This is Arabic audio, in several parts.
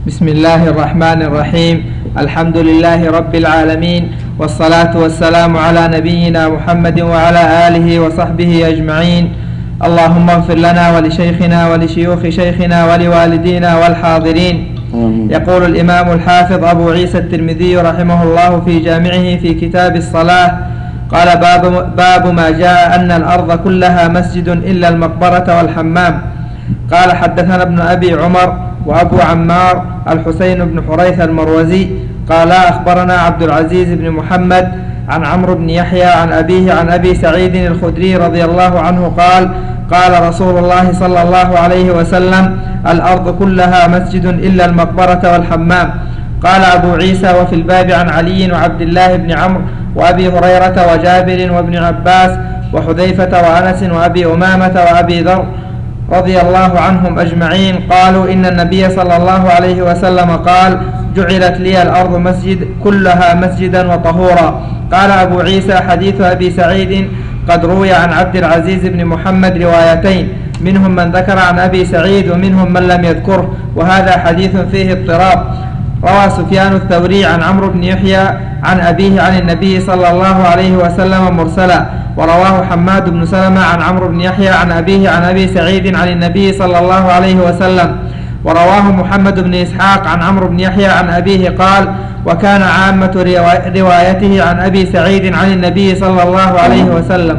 بسم الله الرحمن الرحيم. الحمد لله رب العالمين، والصلاة والسلام على نبينا محمد وعلى آله وصحبه أجمعين. اللهم اغفر لنا ولشيخنا ولشيوخ شيخنا ولوالدينا والحاضرين. يقول الإمام الحافظ أبو عيسى الترمذي رحمه الله في جامعه في كتاب الصلاة: قال باب ما جاء أن الأرض كلها مسجد إلا المقبرة والحمام. قال: حدثنا ابن أبي عمر وأبو عمار الحسين بن حريث المروزي قال: أخبرنا عبد العزيز بن محمد عن عمرو بن يحيى عن أبيه عن أبي سعيد الخدري رضي الله عنه قال: قال رسول الله صلى الله عليه وسلم: الأرض كلها مسجد إلا المقبرة والحمام. قال أبو عيسى: وفي الباب عن علي وعبد الله بن عمرو وأبي هريرة وجابر وابن عباس وحذيفة وأنس وأبي أمامة وأبي ذر رضي الله عنهم أجمعين قالوا: إن النبي صلى الله عليه وسلم قال: جعلت لي الأرض مسجد كلها مسجدا وطهورا. قال أبو عيسى: حديث أبي سعيد قد روي عن عبد العزيز بن محمد روايتين، منهم من ذكر عن أبي سعيد ومنهم من لم يذكره، وهذا حديث فيه اضطراب. روى سفيان الثوري عن عمرو بن يحيى عن أبيه عن النبي صلى الله عليه وسلم مرسلا، ورواه حماد بن سلمة عن عمرو بن يحيى عن أبيه عن أبي سعيد عن النبي صلى الله عليه وسلم، ورواه محمد بن إسحاق عن عمرو بن يحيى عن أبيه قال: وكان عامة روايته عن أبي سعيد عن النبي صلى الله عليه وسلم.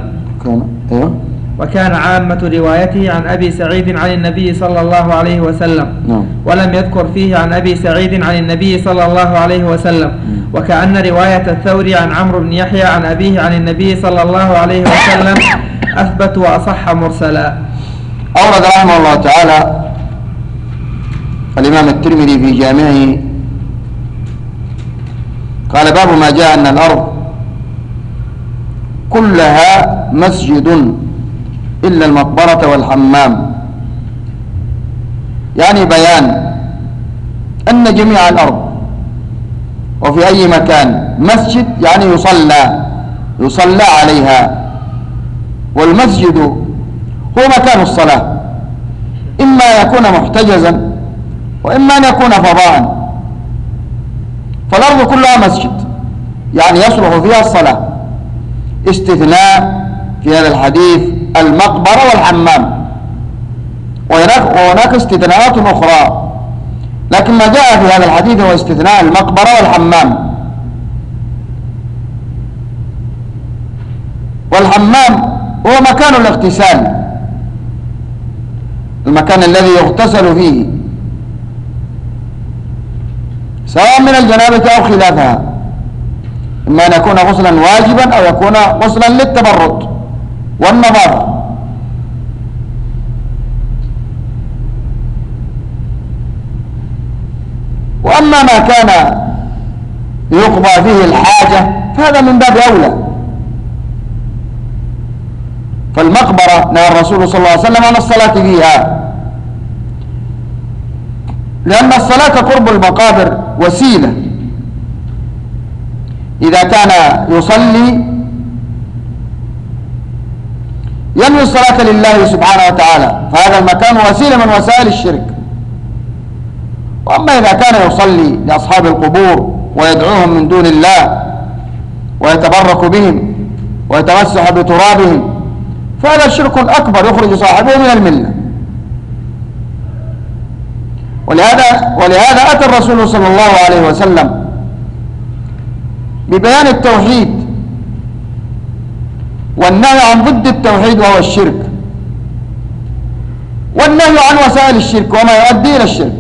وكان عامة روايته عن أبي سعيد عن النبي صلى الله عليه وسلم، ولم يذكر فيه عن أبي سعيد عن النبي صلى الله عليه وسلم. وكأن رواية الثوري عن عمرو بن يحيى عن أبيه عن النبي صلى الله عليه وسلم أثبت وأصح مرسلا. أورد رحمه الله تعالى الإمام الترمذي في جامعه قال: باب ما جاء أن الأرض كلها مسجد إلا المقبرة والحمام، يعني بيان أن جميع الأرض وفي أي مكان مسجد، يعني يصلى عليها. والمسجد هو مكان الصلاة، إما يكون محتجزا وإما أن يكون فضاء. فالأرض كلها مسجد، يعني يصلح فيها الصلاة. استثناء في هذا الحديث المقبرة والحمام، وهناك استثناءات أخرى، لكن ما جاء في هذا الحديث هو استثناء المقبرة والحمام. والحمام هو مكان الاغتسال، المكان الذي يغتسل فيه، سواء من الجنابة أو خلافها، إما أن يكون غسلا واجبا أو يكون غسلا للتبرد والنظافة. وأما ما كان يقضى فيه الحاجة فهذا من باب أولى. فالمقبرة نهى الرسول صلى الله عليه وسلم عن الصلاة فيها، لأن الصلاة قرب المقابر وسيلة. إذا كان يصلي ينوي الصلاة لله سبحانه وتعالى، فهذا المكان وسيلة من وسائل الشرك. وأما إذا كان يصلي لأصحاب القبور ويدعوهم من دون الله ويتبرك بهم ويتمسح بترابهم، فهذا شرك أكبر يخرج صاحبه من الملة. ولهذا أتى الرسول صلى الله عليه وسلم ببيان التوحيد والنهي عن ضد التوحيد وهو الشرك، والنهي عن وسائل الشرك وما يؤدي إلى الشرك.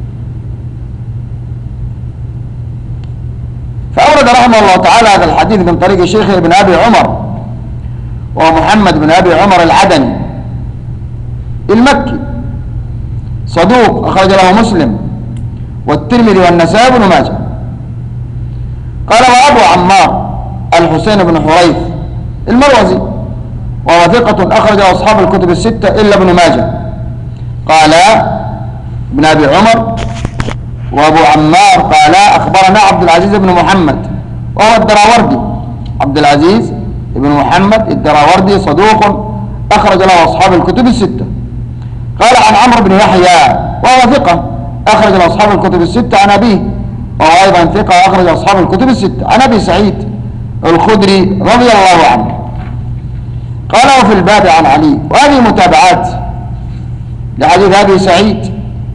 فأورد رحمه الله تعالى هذا الحديث من طريق شيخه ابن أبي عمر، ومحمد بن أبي عمر العدني المكي، صدوق أخرج له مسلم والترمذي والنسائي وابن ماجه. قال: وأبو عمار الحسين بن حريث المروزي، وهو ثقة أخرج أصحاب الكتب الستة إلا ابن ماجه. قال ابن أبي عمر وأبو عمار قال: أخبرنا عبد العزيز بن محمد وهو الدراوردي، عبد العزيز بن محمد الدراوردي صدوق أخرج له أصحاب الكتب الستة. قال عن عمرو بن يحيى وهو ثقة أخرج أصحاب الكتب الستة عن أبيه، وهو أيضا ثقة أخرج أصحاب الكتب الستة عن أبي سعيد الخدري رضي الله عنه. قال وفي الباب عن علي، وهذه متابعات لحديث أبي سعيد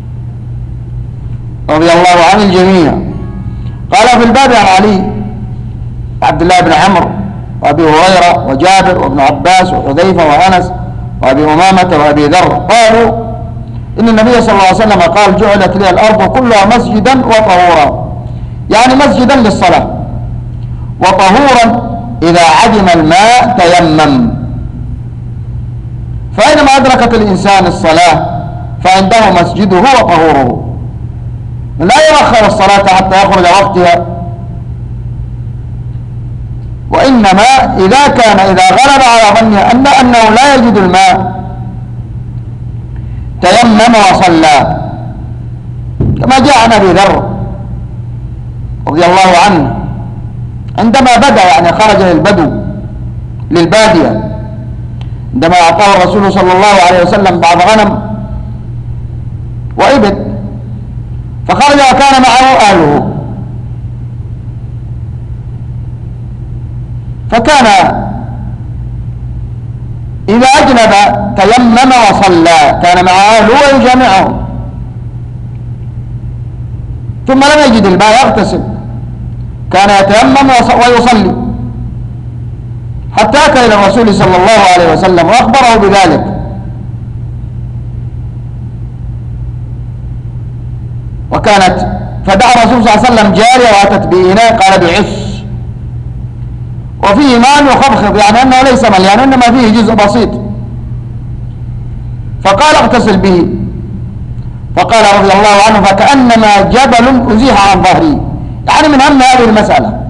رضي الله عن الجميع. قال في الباب عن علي عبد الله بن عمرو وأبي هريرة وجابر وابن عباس وحذيفة وأنس وأبي أمامة وأبي ذر قالوا إن النبي صلى الله عليه وسلم قال جعلت لي الأرض كلها مسجدا وطهورا، يعني مسجدا للصلاة، وطهورا إذا عدم الماء تيمم. فأينما أدركت الإنسان الصلاة فعنده مسجده وطهوره، لا يؤخر الصلاة حتى يخرج وقتها، وإنما إذا غلب على ظنه أنه لا يجد الماء تيمم وصلى، كما جاء عن أبي ذر رضي الله عنه عندما بدأ، يعني خرج للبادية عندما أعطاه الرسول صلى الله عليه وسلم بعض غنم وإبل، فخرج وكان معه أهله، فكان إذا أجنب تيمم وصلى، كان مع أهله ويجامعهم، ثم لم يجد الماء يغتسل، كان يتيمم ويصلي، حتى أتى إلى الرسول صلى الله عليه وسلم وأخبره بذلك، فدعا الرسول صلى الله عليه وسلم جارية وأتت بإناء، قال بعش، وفيه ماء يخبخب، يعني أنه ليس مليان، إنما فيه جزء بسيط، فقال اغتسل به، فقال رضي الله عنه فكأنما جبل أزيح عن ظهري، يعني من هم هذه المسألة.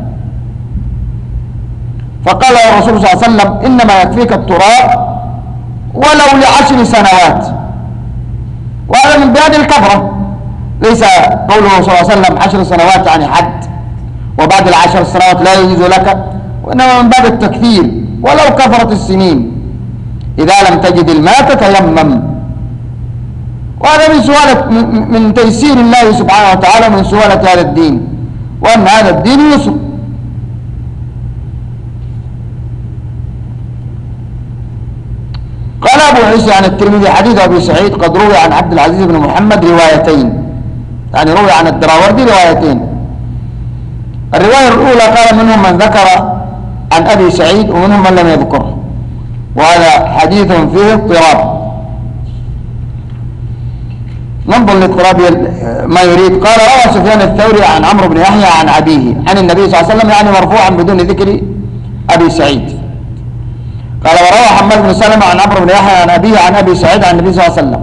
فقال الرسول صلى الله عليه وسلم إنما يكفيك التراب ولو ل10 سنوات، وهذا من باب الكثرة، ليس قوله صلى الله عليه وسلم 10 سنوات يعني حد، وبعد ال10 سنوات لا يجوز لك، وإنما من باب التكثير، ولو كثرت السنين إذا لم تجد الماء تتيمم. وهذا من تيسير الله سبحانه وتعالى، من سهولة هذا الدين، وأن هذا الدين يسر. قال أبو عيسى عن الترمذي حديث أبي سعيد قد روي عن عبد العزيز بن محمد روايتين، يعني روي عن الدراوردي روايتين. الرواية الأولى قال منهم من ذكر عن أبي سعيد ومنهم من لم يذكره، وهذا حديث فيه اضطراب. ننظر لاضطراب ما يريد. قال روى سفيان الثوري عن عمرو بن يحيى عن أبيه عن النبي صلى الله عليه وسلم، يعني مرفوعا بدون ذكر أبي سعيد. قال وروى حماد بن سلمة عن عمرو بن يحيى عن أبيه عن أبي سعيد عن النبي صلى الله عليه وسلم.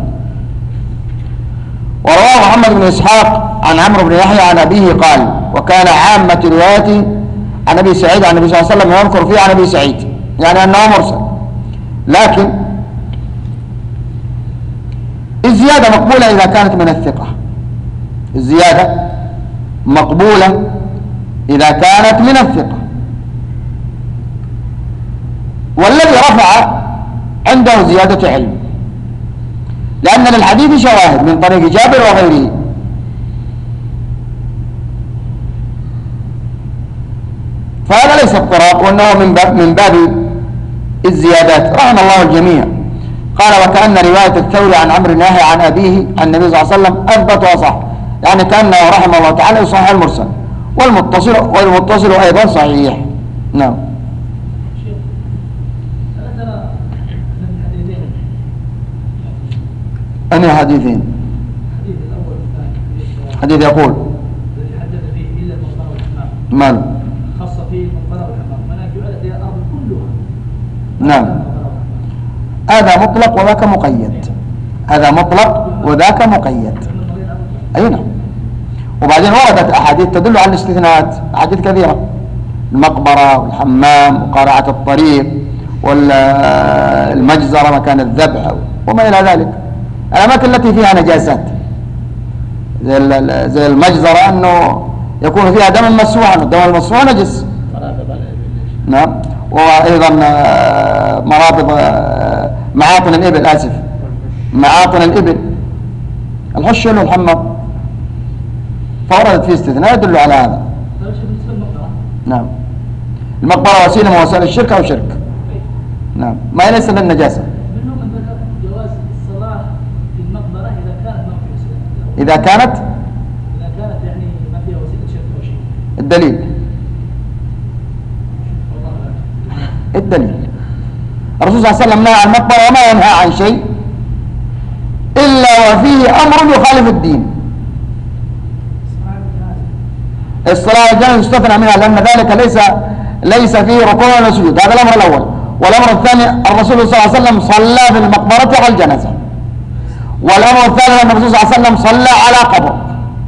وروى محمد بن إسحاق عن عمرو بن يحيى عن أبيه قال وكان عامة روايته عن أبي سعيد عن النبي صلى الله عليه وسلم يذكر فيه عن أبي سعيد، يعني أنه مرسل، لكن الزيادة مقبولة إذا كانت من الثقة، الزيادة مقبولة إذا كانت من الثقة. والذي رفع عنده زيادة علم، لأن للحديث شواهد من طريق جابر وغيره. فهذا ليس اضطراب، وأنه من باب الزيادات، رحم الله الجميع. قال وكأن رواية الثوري عن عمرو بن يحيى عن أبيه عن النبي صلى الله عليه وسلم أثبت وصح، يعني كأنه رحمه الله تعالى يصحح المرسل، والمتصل أيضا صحيح. نعم. أنهي حديثين؟ حديث يقول الذي حدث فيه إلا المقبرة والحمام، ماله؟ خص فيه المقبرة والحمام، من جعلت هي الأرض كلها. نعم، هذا مطلق وذاك مقيد، هذا مطلق وذاك مقيد. أي نعم. وبعدين وردت أحاديث تدل على الاستثناءات، أحاديث كثيرة، المقبرة والحمام وقارعة الطريق والمجزرة مكان الذبح وما إلى ذلك، الأماكن التي فيها نجاسات زي المجزرة أنه يكون فيها دم مسفوحا، والدم المسفوح نجس. نعم. وأيضا معاطن الإبل، معاطن الإبل، الحش له الحمام فوردت فيه استثناء يدل على هذا. طيب شيخ بالنسبه للمقبره. نعم. المقبرة وسيلة من وسائل الشرك أو شرك. نعم. ما ليس للنجاسة. منهم من ذكر جواز الصلاه في المقبره اذا كانت ما فيها وسيله. إذا كانت يعني ما فيها وسيله شرك او شيء. الدليل. الدليل. الرسول صلى الله عليه وسلم نهى عن المقبرة وما ينهى عن شيء إلا وفيه أمر يخالف الدين. الصلاة الجنازة يستثنى منها لأن ذلك ليس فيه ركوع ولا سجود. هذا الأمر الأول. والأمر الثاني الرسول صلى الله عليه وسلم صلى في المقبرة على الجنازة. والأمر الثالث أن الرسول صلى الله عليه وسلم صلى على قبر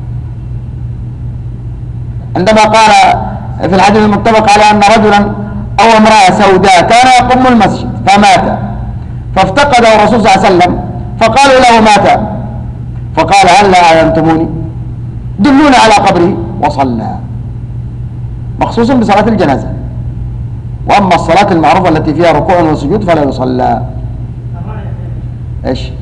عندما قال في الحديث المتفق على أن رجلا أو امرأة سوداء كان يقوم المسجد فمات فافتقده الرسول صلى الله عليه وسلم فقالوا له مات فقال هل لا أعلمتموني دلوني على قبره وصلى مخصوصا بصلاة الجنازة. وأما الصلاة المعروفة التي فيها ركوع وسجود فلا يصلى. إيش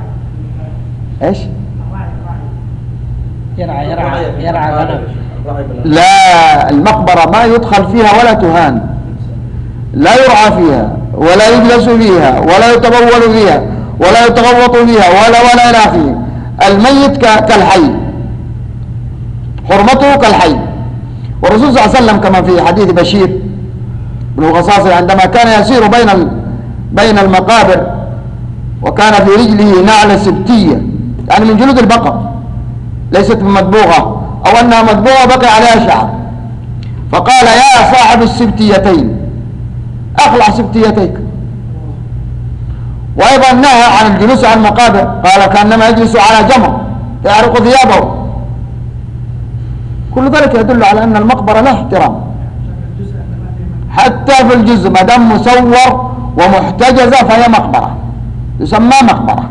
يرعى غنم. لا المقبرة ما يدخل فيها ولا تهان لا يرعى فيها ولا يجلس فيها ولا يتبول فيها ولا يتغوط فيها ولا إلى آخره. الميت كالحي حرمته كالحي. والرسول صلى الله عليه وسلم كما في حديث بشير بن الغصاصي عندما كان يسير بين المقابر وكان في رجله نعل سبتية يعني من جلود البقر ليست مدبوغة أو أنها مدبوغة بقي عليها شعر فقال يا صاحب السبتيتين أخلع سبتيتيك. وأيضا نهى عن الجلوس على المقابر قال كأنما يجلس على جمر يعرق ثيابه. كل ذلك يدل على أن المقبرة لها احترام حتى في الجزء ما دام مسور ومحتجزة فهي مقبرة يسمى مقبرة.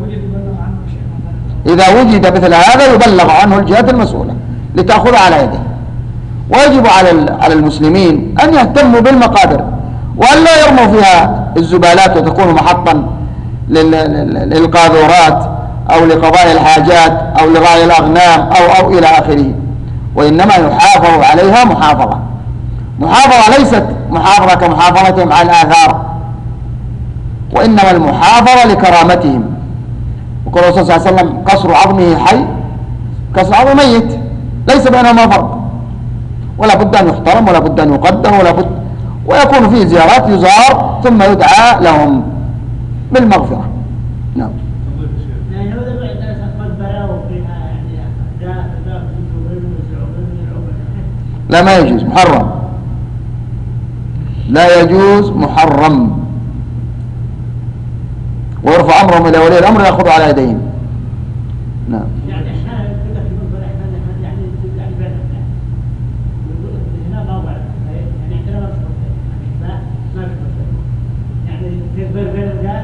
إذا وجد مثل هذا يبلغ عنه الجهات المسؤولة لتأخذ على يده. ويجب على المسلمين أن يهتموا بالمقابر وأن لا يرموا فيها الزبالات وتكون محطا للقاذورات أو لقضاء الحاجات أو لرعي الأغنام أو إلى آخره. وإنما يحافظ عليها محافظة ليست محافظة كمحافظتهم على الآثار وإنما المحافظة لكرامتهم. وقال الرسول صلى الله عليه وسلم كسر عظمه حي كسر عظمه ميت ليس بينهما فرق ولا بد أن يحترم ولا بد أن يقدر ولا بد ويكون فيه زيارات يزار ثم يدعى لهم بالمغفرة. نعم. لا ما يجوز محرم لا يجوز محرم. ويرفع أمرهم إلى ولي الأمر يأخذ على يديهم. نعم. يعني احنا كده في المنبر احنا يعني هنا موضع يعني عندنا ما يعني في بين الرجال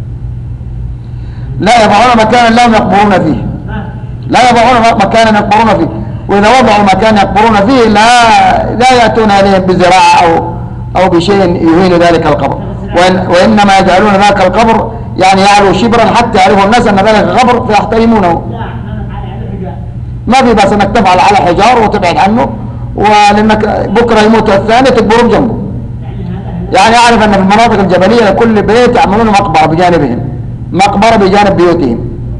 لا يضعون مكانا لهم يقبرون فيه لا يضعون مكانا يقبرون فيه. وإذا وضعوا مكان يقبرون فيه لا يأتون إليهم بزراعة أو بشيء يهين ذلك القبر وإنما يجعلون ذاك القبر يعني يعلو شبرا حتى يعرفوا الناس أن ذلك قبر فيحترمونه. ما في بس أنك تفعل على حجار وتبعد عنه ولأنك بكرة يموت الثاني تكبرهم جنبه. يعني أعرف أن في المناطق الجبلية كل بيت يعملون مقبرة بجانبهم مقبرة بجانب بيوتهم.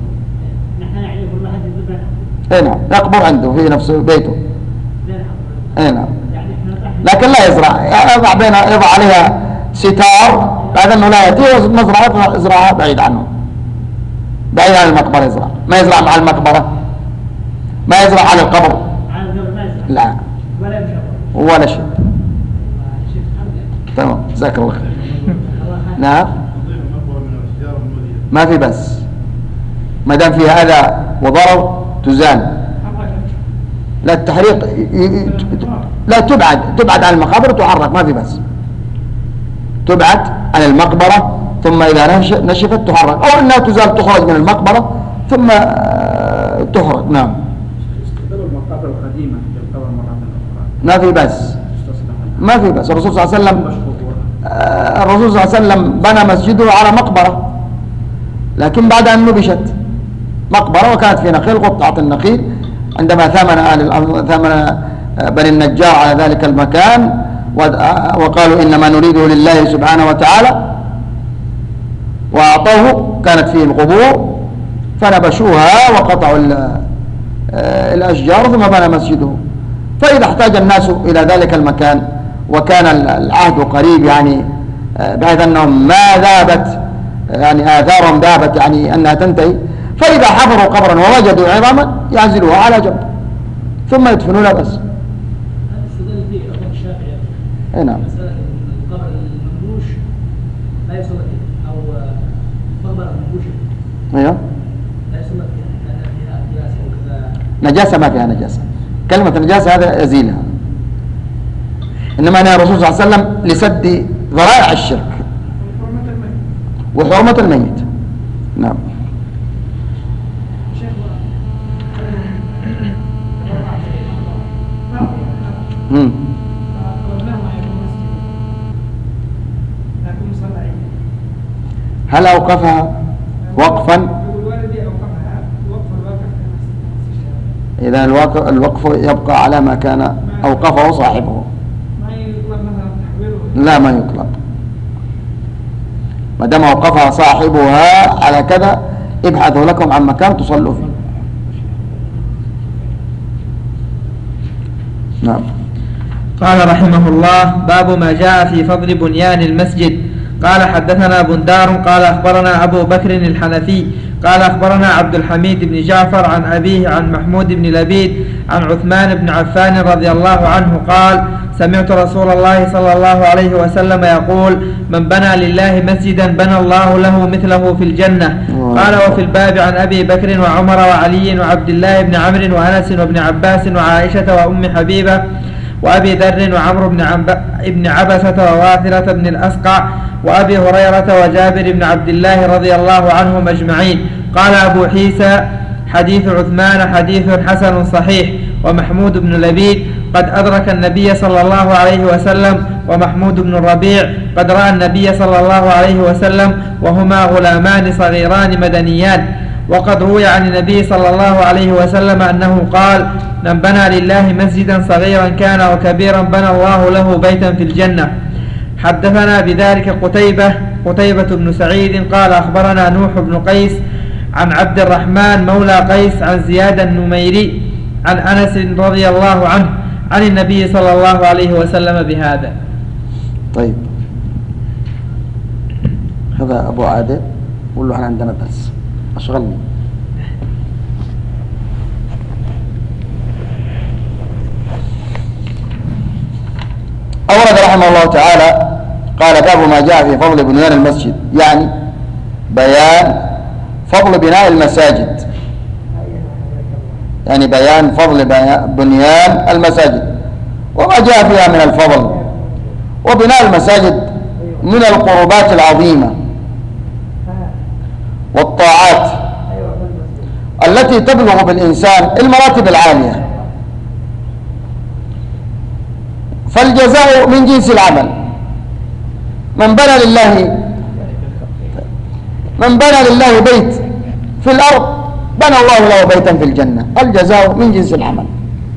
نعم يقبر عنده في نفس بيته. نعم لكن لا يزرع يضع عليها ستار بعد أنه لا يأتي مزرعة يزرعها بعيد عنه بعيد عن المقبرة يزرع ما يزرع مع المقبرة ما يزرع على القبر لا ولا شيء. تمام جزاك الله خير. نعم ما في بس ما دام فيها أذى وضرر تزال. لا التحريق لا تبعد عن المقابر وتحرك ما في بس تبعد عن المقبرة ثم إذا نشفت تحرك أو أنها تزال تخرج من المقبرة ثم تخرج. نعم استخدموا المقابر القديمة للقبر مرة أخرى ما في بس ما في بس. الرسول صلى الله عليه وسلم بنى مسجده على مقبرة لكن بعد أن نبشت مقبرة وكانت في نخيل قطعت النخيل عندما ثمن بني النجار على ذلك المكان وقالوا إنما نريده لله سبحانه وتعالى وأعطوه، كانت فيه القبور فنبشوها وقطعوا الأشجار ثم بنى مسجده. فإذا احتاج الناس إلى ذلك المكان وكان العهد قريب يعني بحيث أنهم ما ذابت يعني آثارهم ذابت يعني أنها تنتهي، فإذا حفروا قبرا ووجدوا عظاما يعزلوها على جنب ثم يدفنونها بس. هذا استدل فيه الإمام الشافعي. أي نعم. مسألة القبر المنبوش لا يصلى فيه أو مقبرة منبوشة. أيوه. لا يصلى فيها لأن فيها نجاسة وكذا. نجاسة ما فيها نجاسة، كلمة نجاسة هذا يزيلها، إنما أن الرسول صلى الله عليه وسلم لسد ذرائع الشرك وحرمة الميت. نعم. هل أوقفها وقفا؟ إذا الوقف يبقى على ما كان أوقفه صاحبه، لا ما يطلب، ما دام أوقفها صاحبها على كذا ابحثوا لكم عن مكان تصلوا فيه. نعم. قال رحمه الله: باب ما جاء في فضل بنيان المسجد. قال حدثنا بندار قال أخبرنا أبو بكر الحنفي قال أخبرنا عبد الحميد بن جعفر عن أبيه عن محمود بن لبيد عن عثمان بن عفان رضي الله عنه قال: سمعت رسول الله صلى الله عليه وسلم يقول: من بنى لله مسجدا بنى الله له مثله في الجنة. قال: وفي الباب عن أبي بكر وعمر وعلي وعبد الله بن عمرو وأنس وابن عباس وعائشة وأم حبيبة وأبي ذر وعمرو بن عبسة وواثرة بن الأسقع وأبي هريرة وجابر بن عبد الله رضي الله عنهم أجمعين. قال أبو عيسى: حديث عثمان حديث حسن صحيح. ومحمود بن لبيد قد أدرك النبي صلى الله عليه وسلم، ومحمود بن الربيع قد رأى النبي صلى الله عليه وسلم، وهما غلامان صغيران مدنيان. وقد روي عن النبي صلى الله عليه وسلم أنه قال: من بنى لله مسجدا صغيرا كان أو كبيرا بنى الله له بيتا في الجنة. حدثنا بذلك قتيبة بن سعيد قال أخبرنا نوح بن قيس عن عبد الرحمن مولى قيس عن زياد النميري عن أنس رضي الله عنه عن النبي صلى الله عليه وسلم بهذا. طيب، هذا أبو عادل، قول له احنا عندنا درس أشغلني. أورد رحمه الله تعالى قال: باب ما جاء في فضل بنيان المسجد، يعني بيان فضل بناء المساجد، يعني بيان فضل بنيان المساجد وما جاء فيها من الفضل. وبناء المساجد من القربات العظيمة والطاعات التي تبلغ بالإنسان المراتب العالية، فالجزاء من جنس العمل. من بنى لله بيت في الأرض بنى الله له بيتا في الجنة. الجزاء من جنس العمل.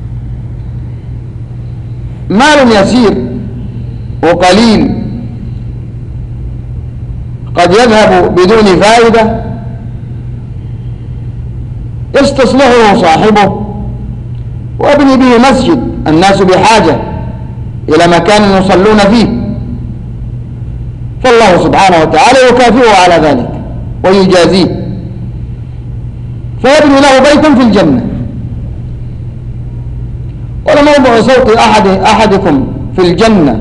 مال يسير وقليل قد يذهب بدون فائدة يستصلحه صاحبه وابني به مسجد، الناس بحاجة إلى مكان يصلون فيه، فالله سبحانه وتعالى يكافئه على ذلك ويجازيه، فيبني له بيتا في الجنة. ولموضع صوت أحدكم في الجنة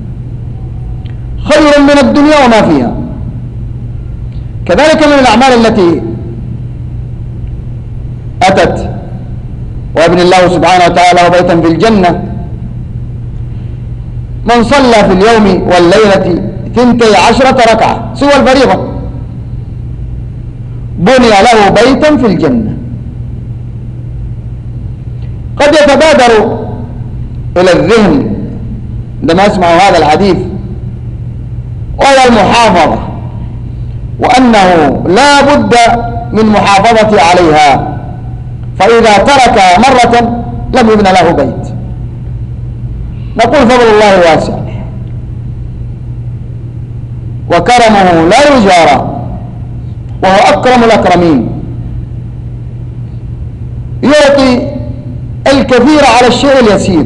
خير من الدنيا وما فيها. كذلك من الأعمال التي أتت وابن الله سبحانه وتعالى بيتا في الجنة: من صلى في اليوم والليلة 12 ركعة سوى الفريضة بني له بيتا في الجنة. قد يتبادر إلى الذهن عندما يسمع هذا الحديث وهي المحافظة، وأنه لا بد من محافظة عليها، فإذا ترك مرة لم يبنى له بيت. نقول فضل الله واسع وكرمه لا يجارى، وهو أكرم الأكرمين، يعطي الكثير على الشيء اليسير.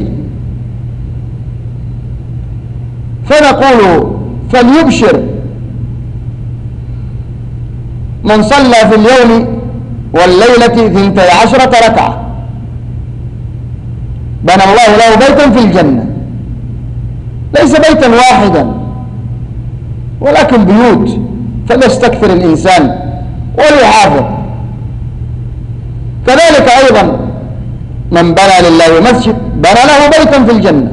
فنقول فليبشر من صلى في اليوم والليلة 12 ركعة بنى الله له بيتا في الجنة، ليس بيتا واحدا ولكن بيوت، فليستكثر الإنسان وليحافظ. كذلك أيضا من بنى لله مسجد بنى له بيتا في الجنة،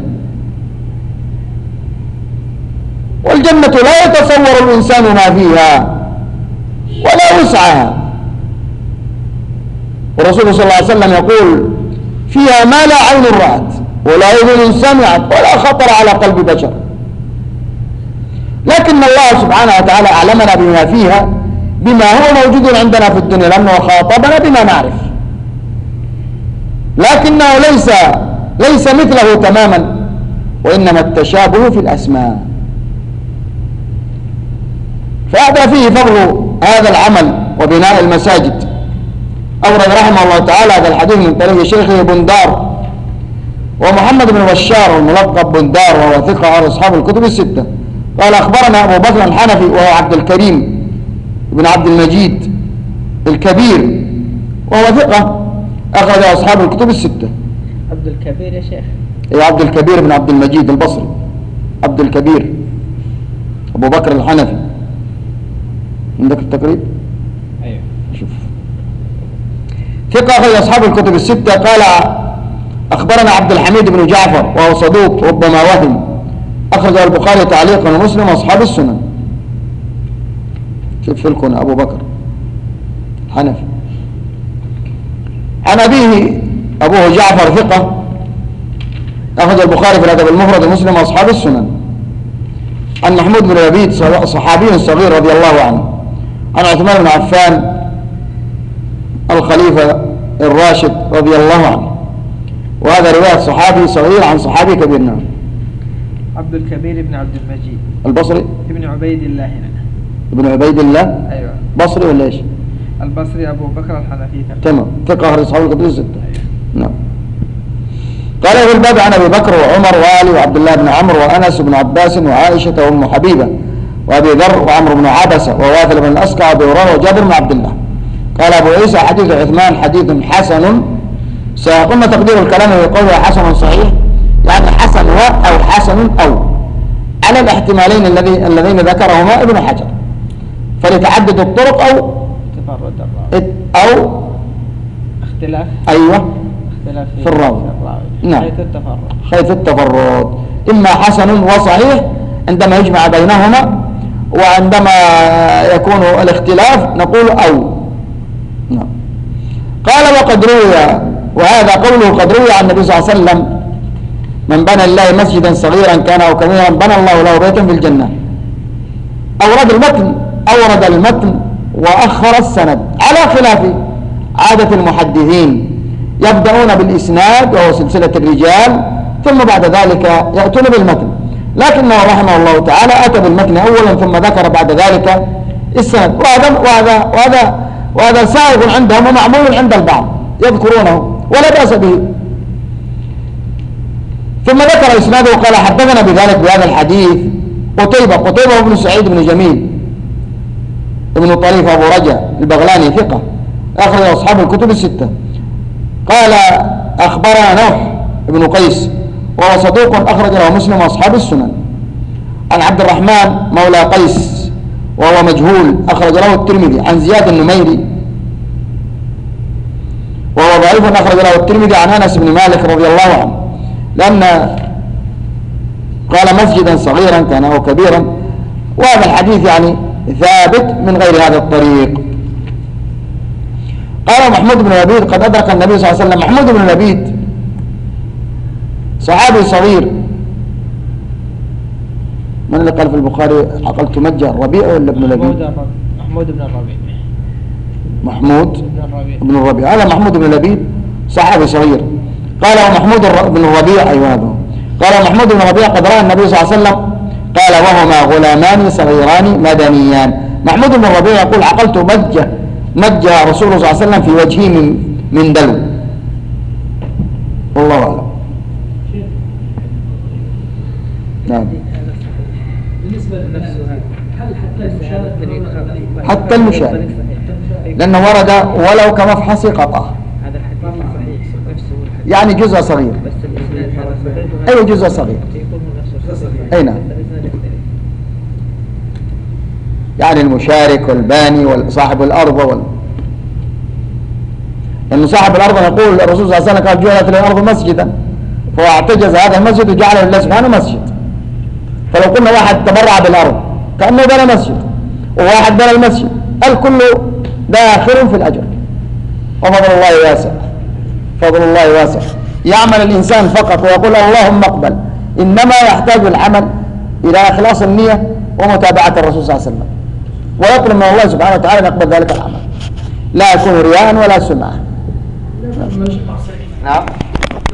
والجنة لا يتصور الإنسان ما فيها ولا وسعها. والرسول صلى الله عليه وسلم يقول فيها ما لا عين رأت ولا أذن سمعت ولا خطر على قلب بشر. لكن الله سبحانه وتعالى أعلمنا بما فيها بما هو موجود عندنا في الدنيا، لأنه خاطبنا بما نعرف، لكنه ليس مثله تماما، وإنما التشابه في الأسماء. فهذا فيه فضل هذا العمل وبناء المساجد. أورد رحمه الله تعالى هذا الحديث من طريق شيخه بندار ومحمد بن بشار الملقب بندار، وهو ثقة على أصحاب الكتب الستة. قال أخبرنا أبو بكر الحنفي وهو عبد الكريم بن عبد المجيد الكبير، وهو ثقة أخرج أصحاب الكتب الستة. عبد الكبير يا شيخ؟ أي عبد الكبير بن عبد المجيد البصري، عبد الكبير أبو بكر الحنفي. عندك التقريب؟ أيوه. شوف ثقة أخرج أصحاب الكتب الستة. قال أخبرنا عبد الحميد بن جعفر وهو صدوق ربما وهم، أخرجه البخاري تعليقا ومسلم وأصحاب السنن. كيف لكم أبو بكر حنفي؟ عن أبيه أبوه جعفر ثقة أخرج البخاري في الأدب المفرد ومسلم وأصحاب السنن. عن محمود بن لبيد صحابي صغير رضي الله عنه، عن عثمان بن عفان الخليفة الراشد رضي الله عنه، وهذا رواية صحابي صغير عن صحابي كبير. نعم. عبد الكبير بن عبد المجيد البصري ابن عبيد الله هنا. ابن عبيد الله. أيوة. بصري ولا إيش؟ البصري أبو بكر الحنفي. تمام. ثقة أخرج أصحاب الكتب الستة. أيوة. نعم. قال في الباب عن أبي بكر وعمر وعلي وعبد الله بن عمرو وأنس بن عباس وعائشة وأم حبيبة وأبي ذر وعمرو بن عبسة وواثل بن الأسقع وأبي هريرة وجابر بن عبد الله. قال أبو عيسى حديث عثمان حديث حسن. سيقولنا تقدير الكلام بقوله حسن صحيح، يعني حسن أو حسن أو، على الاحتمالين اللذين ذكرهما ابن حجر، فلتعدد الطرق أو اختلاف. أيوة اختلاف في الراوي. نعم. حيث التفرد إما حسن وصحيح عندما يجمع بينهما، وعندما يكون الاختلاف نقول أو. نعم. قال وقد روي، وهذا قوله قد روي عن النبي صلى الله عليه وسلم من بنى لله مسجدا صغيرا كان أو كبيرا بنى الله له بيتا في الجنة. أورد المتن وأخر السند على خلاف عادة المحدثين، يبدأون بالإسناد وهو سلسلة الرجال، ثم بعد ذلك يأتون بالمتن، لكنه رحمه الله تعالى أتى بالمتن أولا ثم ذكر بعد ذلك السند، وهذا سائغ عندهم ومعمول عند البعض يذكرونه ولا بأس به. ثم ذكر إسناده وقال حدثنا بذلك بهذا الحديث قتيبة بن سعيد بن جميل ابن طريف أبو رجاء البغلاني ثقة أخرج أصحاب الكتب الستة. قال أخبرنا نوح بن قيس وهو صدوق أخرج له مسلم وأصحاب السنن. عن عبد الرحمن مولى قيس وهو مجهول أخرج له الترمذي. عن زياد النميري وهو ضعيف أخرج له الترمذي. عن أنس بن مالك رضي الله عنه، لأن قال مسجدا صغيرا كان أو كبيرا، وهذا الحديث يعني ثابت من غير هذا الطريق. قال محمود بن لبيد قد أدرك النبي صلى الله عليه وسلم. محمود بن لبيد صحابي صغير. من اللي قال في البخاري عقلت مجة الربيع ولا ابن لبيد؟ محمود بن الربيع. محمود بن الربيع. هذا محمود بن لبيد صحابي صغير. قال ومحمود بن الربيع، أيوة هذا قال محمود بن الربيع قد رأى النبي صلى الله عليه وسلم قال وهما غلامان صغيران مدنيان. محمود بن الربيع يقول عقلت مجه رسول الله صلى الله عليه وسلم في وجهه من دلو. والله أعلم. نعم. بالنسبة لنفسه هل حتى المشارك لأنه ورد ولو كمفحص قطع، هذا الحديث صحيح نفسه يعني جزء صغير. بس الإسناد هذا صحيح. أي جزء صغير. يكون نفسه صحيح. أي نعم. يعني المشارك والباني وصاحب الأرض لأن صاحب الأرض يقول الرسول صلى الله عليه وسلم قال جعلت الأرض مسجدا، فهو اعتجز هذا المسجد وجعله لله سبحانه مسجد. فلو قلنا واحد تبرع بالأرض كأنه بنى مسجد، وواحد بنى المسجد، الكل داخل في الأجر. وفضل الله واسع، فضل الله واسع. يعمل الإنسان فقط ويقول اللهم اقبل، إنما يحتاج العمل إلى إخلاص النية ومتابعة الرسول صلى الله عليه وسلم، ويطلب من الله سبحانه وتعالى أن يقبل ذلك العمل، لا يكون رياء ولا سمعة. نعم.